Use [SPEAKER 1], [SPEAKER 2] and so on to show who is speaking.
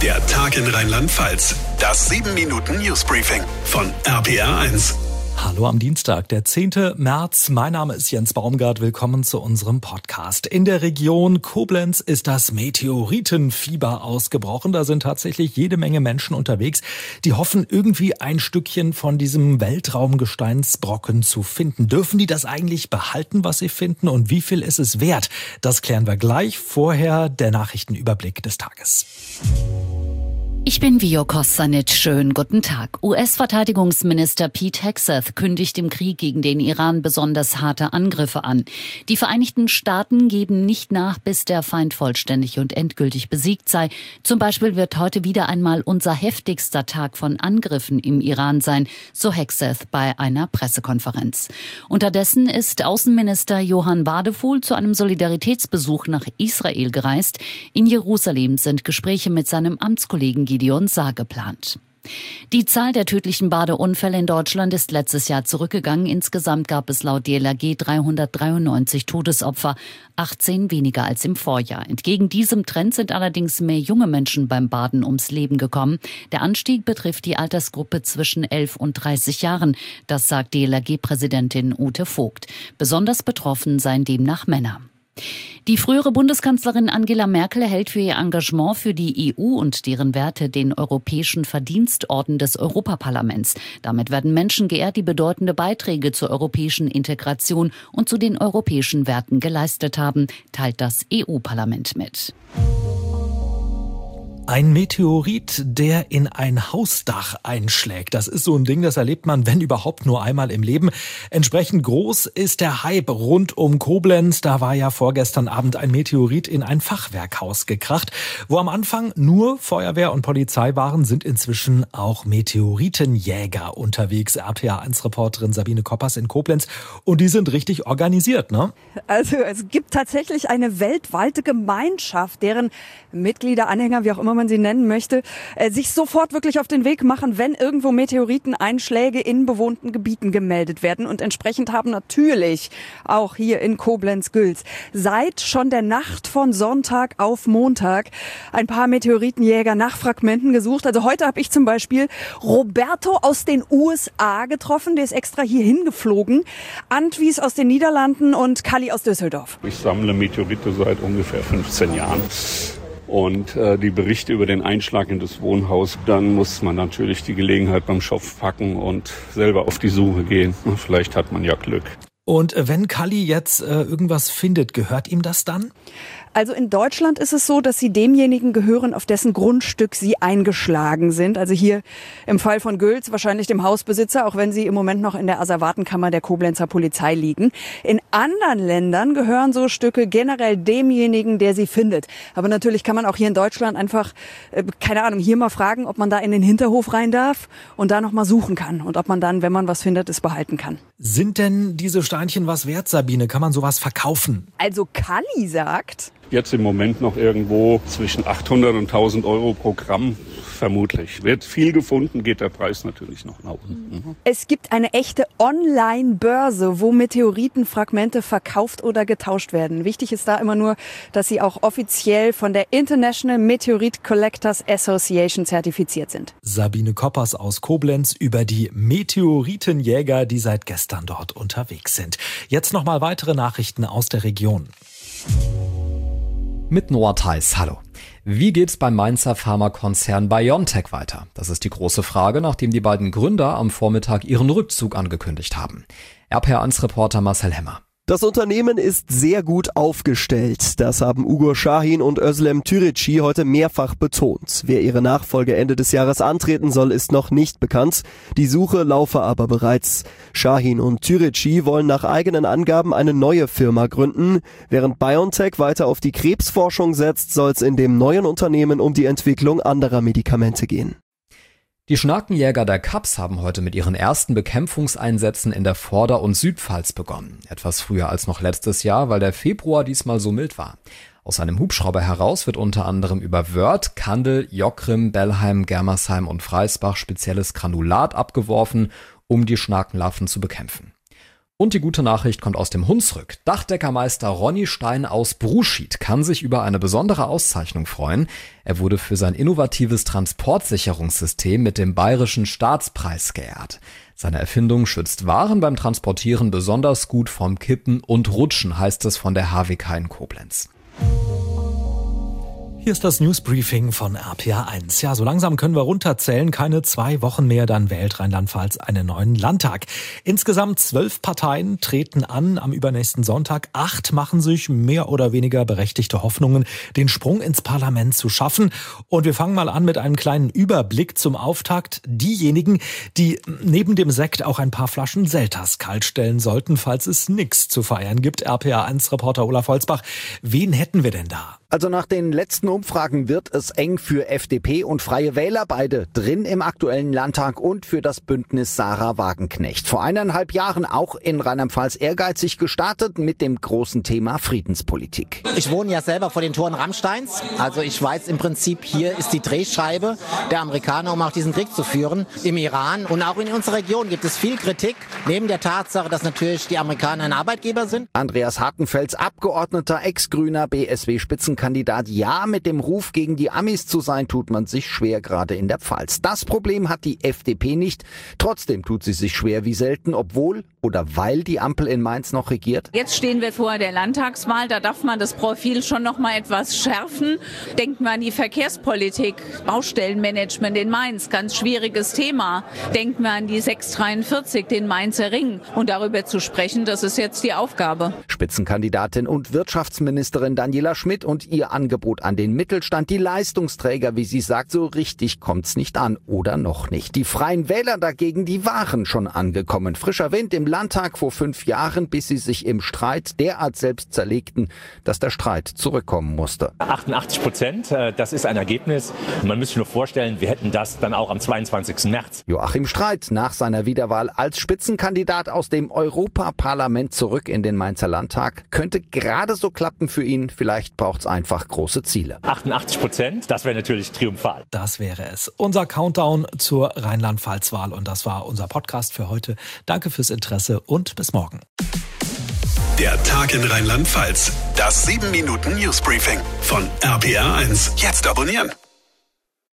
[SPEAKER 1] Der Tag in Rheinland-Pfalz. Das 7-Minuten-Newsbriefing von RPR1.
[SPEAKER 2] Hallo am Dienstag, der 10. März. Mein Name ist Jens Baumgart. Willkommen zu unserem Podcast. In der Region Koblenz ist das Meteoritenfieber ausgebrochen. Da sind tatsächlich jede Menge Menschen unterwegs, die hoffen, irgendwie ein Stückchen von diesem Weltraumgesteinsbrocken zu finden. Dürfen die das eigentlich behalten, was sie finden? Und wie viel ist es wert? Das klären wir gleich. Vorher der Nachrichtenüberblick des Tages.
[SPEAKER 3] Ich bin Vio Kostanic. Schönen guten Tag. US-Verteidigungsminister Pete Hegseth kündigt im Krieg gegen den Iran besonders harte Angriffe an. Die Vereinigten Staaten geben nicht nach, bis der Feind vollständig und endgültig besiegt sei. Zum Beispiel wird heute wieder einmal unser heftigster Tag von Angriffen im Iran sein, so Hegseth bei einer Pressekonferenz. Unterdessen ist Außenminister Johann Wadefuhl zu einem Solidaritätsbesuch nach Israel gereist. In Jerusalem sind Gespräche mit seinem Amtskollegen Gideon Saar geplant. Die Zahl der tödlichen Badeunfälle in Deutschland ist letztes Jahr zurückgegangen. Insgesamt gab es laut DLRG 393 Todesopfer, 18 weniger als im Vorjahr. Entgegen diesem Trend sind allerdings mehr junge Menschen beim Baden ums Leben gekommen. Der Anstieg betrifft die Altersgruppe zwischen 11 und 30 Jahren. Das sagt DLRG-Präsidentin Ute Vogt. Besonders betroffen seien demnach Männer. Die frühere Bundeskanzlerin Angela Merkel erhält für ihr Engagement für die EU und deren Werte den Europäischen Verdienstorden des Europaparlaments. Damit werden Menschen geehrt, die bedeutende Beiträge zur europäischen Integration und zu den europäischen Werten geleistet haben, teilt das EU-Parlament mit.
[SPEAKER 2] Ein Meteorit, der in ein Hausdach einschlägt. Das ist so ein Ding, das erlebt man, wenn überhaupt, nur einmal im Leben. Entsprechend groß ist der Hype rund um Koblenz. Da war ja vorgestern Abend ein Meteorit in ein Fachwerkhaus gekracht. Wo am Anfang nur Feuerwehr und Polizei waren, sind inzwischen auch Meteoritenjäger unterwegs. RPA1-Reporterin Sabine Koppers in Koblenz. Und die sind richtig organisiert, ne?
[SPEAKER 4] Also es gibt tatsächlich eine weltweite Gemeinschaft, deren Mitglieder, Anhänger, wie auch immer man sie nennen möchte, sich sofort wirklich auf den Weg machen, wenn irgendwo Meteoriteneinschläge in bewohnten Gebieten gemeldet werden. Und entsprechend haben natürlich auch hier in Koblenz-Gülz seit schon der Nacht von Sonntag auf Montag ein paar Meteoritenjäger nach Fragmenten gesucht. Also heute habe ich zum Beispiel Roberto aus den USA getroffen, der ist extra hierhin geflogen, Antwies aus den Niederlanden und Kalli aus Düsseldorf.
[SPEAKER 5] Ich sammle Meteorite seit ungefähr 15 Jahren. Und die Berichte über den Einschlag in das Wohnhaus, dann muss man natürlich die Gelegenheit beim Schopf packen und selber auf die Suche gehen. Vielleicht hat man ja Glück.
[SPEAKER 2] Und wenn Kalli jetzt irgendwas findet, gehört ihm das dann?
[SPEAKER 4] Also in Deutschland ist es so, dass sie demjenigen gehören, auf dessen Grundstück sie eingeschlagen sind. Also hier im Fall von Gülz wahrscheinlich dem Hausbesitzer, auch wenn sie im Moment noch in der Asservatenkammer der Koblenzer Polizei liegen. In anderen Ländern gehören so Stücke generell demjenigen, der sie findet. Aber natürlich kann man auch hier in Deutschland einfach, keine Ahnung, hier mal fragen, ob man da in den Hinterhof rein darf und da noch mal suchen kann. Und ob man dann, wenn man was findet, es behalten kann.
[SPEAKER 2] Sind denn diese Steinchen was wert, Sabine? Kann man sowas verkaufen?
[SPEAKER 4] Also Kalli sagt...
[SPEAKER 5] Jetzt im Moment noch irgendwo zwischen 800 und 1000 Euro pro Gramm vermutlich. Wird viel gefunden, geht der Preis natürlich noch nach unten.
[SPEAKER 4] Es gibt eine echte Online-Börse, wo Meteoritenfragmente verkauft oder getauscht werden. Wichtig ist da immer nur, dass sie auch offiziell von der International Meteorite Collectors Association zertifiziert sind.
[SPEAKER 2] Sabine Koppers aus Koblenz über die Meteoritenjäger, die seit gestern dort unterwegs sind. Jetzt nochmal weitere Nachrichten aus der Region.
[SPEAKER 6] Mit Noah Theis, hallo. Wie geht's beim Mainzer Pharmakonzern BioNTech weiter? Das ist die große Frage, nachdem die beiden Gründer am Vormittag ihren Rückzug angekündigt haben. RPR1-Reporter Marcel Hemmer.
[SPEAKER 7] Das Unternehmen ist sehr gut aufgestellt. Das haben Ugur Şahin und Özlem Türeci heute mehrfach betont. Wer ihre Nachfolge Ende des Jahres antreten soll, ist noch nicht bekannt. Die Suche laufe aber bereits. Şahin und Türeci wollen nach eigenen Angaben eine neue Firma gründen. Während BioNTech weiter auf die Krebsforschung setzt, soll es in dem neuen Unternehmen um die Entwicklung anderer Medikamente gehen.
[SPEAKER 6] Die Schnakenjäger der Kaps haben heute mit ihren ersten Bekämpfungseinsätzen in der Vorder- und Südpfalz begonnen. Etwas früher als noch letztes Jahr, weil der Februar diesmal so mild war. Aus einem Hubschrauber heraus wird unter anderem über Wörth, Kandel, Jockrim, Bellheim, Germersheim und Freisbach spezielles Granulat abgeworfen, um die Schnakenlarven zu bekämpfen. Und die gute Nachricht kommt aus dem Hunsrück. Dachdeckermeister Ronny Stein aus Bruschied kann sich über eine besondere Auszeichnung freuen. Er wurde für sein innovatives Transportsicherungssystem mit dem Bayerischen Staatspreis geehrt. Seine Erfindung schützt Waren beim Transportieren besonders gut vom Kippen und Rutschen, heißt es von der HWK in Koblenz.
[SPEAKER 2] Hier ist das Newsbriefing von RPA1. Ja, so langsam können wir runterzählen. Keine 2 Wochen mehr, dann wählt Rheinland-Pfalz einen neuen Landtag. Insgesamt 12 Parteien treten an am übernächsten Sonntag. 8 machen sich mehr oder weniger berechtigte Hoffnungen, den Sprung ins Parlament zu schaffen. Und wir fangen mal an mit einem kleinen Überblick zum Auftakt. Diejenigen, die neben dem Sekt auch ein paar Flaschen Selters kaltstellen sollten, falls es nichts zu feiern gibt. RPA1-Reporter Olaf Holzbach. Wen hätten wir denn da?
[SPEAKER 8] Also nach den letzten Umfragen wird es eng für FDP und Freie Wähler, beide drin im aktuellen Landtag, und für das Bündnis Sarah Wagenknecht. Vor 1,5 Jahren auch in Rheinland-Pfalz ehrgeizig gestartet mit dem großen Thema Friedenspolitik.
[SPEAKER 9] Ich wohne ja selber vor den Toren Rammsteins, also ich weiß im Prinzip, hier ist die Drehscheibe der Amerikaner, um auch diesen Krieg zu führen. Im Iran und auch in unserer Region gibt es viel Kritik, neben der Tatsache, dass natürlich die Amerikaner ein Arbeitgeber sind.
[SPEAKER 8] Andreas Hartenfels, Abgeordneter, Ex-Grüner, BSW-Spitzenkandidat. Ja, mit dem Ruf gegen die Amis zu sein, tut man sich schwer, gerade in der Pfalz. Das Problem hat die FDP nicht. Trotzdem tut sie sich schwer wie selten, obwohl oder weil die Ampel in Mainz noch regiert.
[SPEAKER 10] Jetzt stehen wir vor der Landtagswahl, da darf man das Profil schon noch mal etwas schärfen. Denken wir an die Verkehrspolitik, Baustellenmanagement in Mainz, ganz schwieriges Thema. Denken wir an die 643, den Mainzer Ring. Und darüber zu sprechen, das ist jetzt die Aufgabe.
[SPEAKER 8] Spitzenkandidatin und Wirtschaftsministerin Daniela Schmidt und ihr Angebot an den Mittelstand, die Leistungsträger, wie sie sagt, so richtig kommt's nicht an oder noch nicht. Die Freien Wähler dagegen, die waren schon angekommen. Frischer Wind im Landtag vor 5 Jahren, bis sie sich im Streit derart selbst zerlegten, dass der Streit zurückkommen musste.
[SPEAKER 11] 88%, das ist ein Ergebnis. Man müsste sich nur vorstellen, wir hätten das dann auch am 22. März.
[SPEAKER 8] Joachim Streit nach seiner Wiederwahl als Spitzenkandidat aus dem Europaparlament zurück in den Mainzer Landtag. Könnte gerade so klappen für ihn. Vielleicht braucht's einfach große Ziele.
[SPEAKER 11] 88%, das wäre natürlich triumphal.
[SPEAKER 2] Das wäre es. Unser Countdown zur Rheinland-Pfalz-Wahl. Und das war unser Podcast für heute. Danke fürs Interesse und bis morgen.
[SPEAKER 1] Der Tag in Rheinland-Pfalz. Das 7-Minuten-Newsbriefing von RPA1. Jetzt abonnieren.